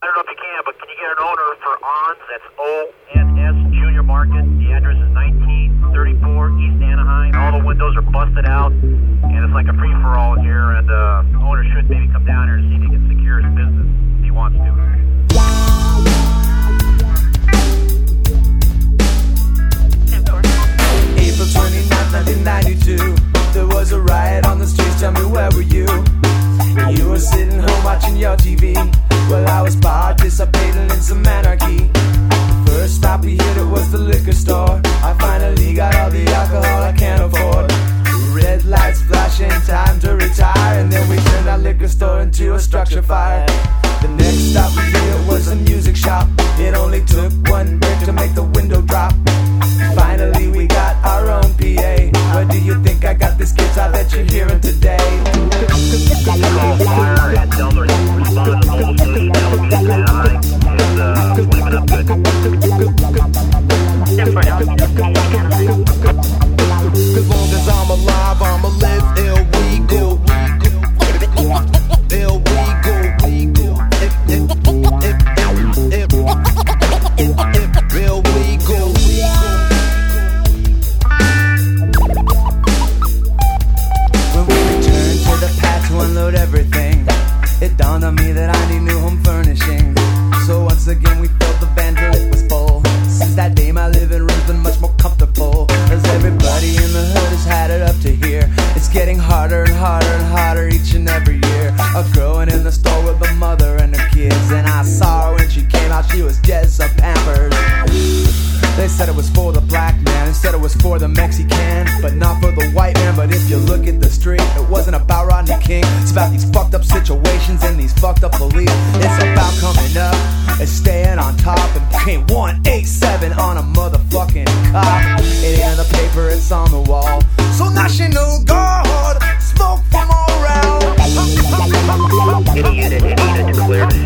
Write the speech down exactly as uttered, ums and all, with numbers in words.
I don't know if you can, but can you get an owner for O N S? That's O N S Junior Market. The address is nineteen thirty-four East Anaheim. All the windows are busted out, and it's like a free-for-all here, and uh, the owner should maybe come down here and see if he can secure his business if he wants to. April twenty-ninth, nineteen ninety-two. There was a riot on the streets, tell me where were you? You were sitting home watching your T V, while I was participating in some anarchy. First stop we hit, it was the liquor store. I finally got all the alcohol I can't afford. Red lights flashing, time to retire, and then we turned our liquor store into a structure fire. The next stop we hit was a music shop. It only took one break to make the window drop. Finally we got our own P A. Where do you think I got this guitar that you're hearing today? Fire and tell them to respond to mobile solution. That would be Anaheim. And uh, leave it up good. As long as I'm alive, I'ma live illegal. Illegal. Real legal. When we returned to the pad to unload everything, it dawned on me that I need new home furnishings. So once again we filled the van till it was full. Since that day my living room's been much more comfortable, as everybody in the hood has had it up to here. It's getting harder and harder and harder each and every year. A growing in the store with a mother and her kids, and I saw her when she came out, she was just a Pampers. They said it was for the black man, they said it was for the Mexican, but not for the white man. But if you look at the street, it wasn't about Rodney King. It's about these fucked up situations and these fucked up police. It's about coming up and staying on top and paying one eighty-seven on a motherfucking cop. It ain't on the paper, it's on the wall. So National Guard, smoke from all around. Any unit, any unit declared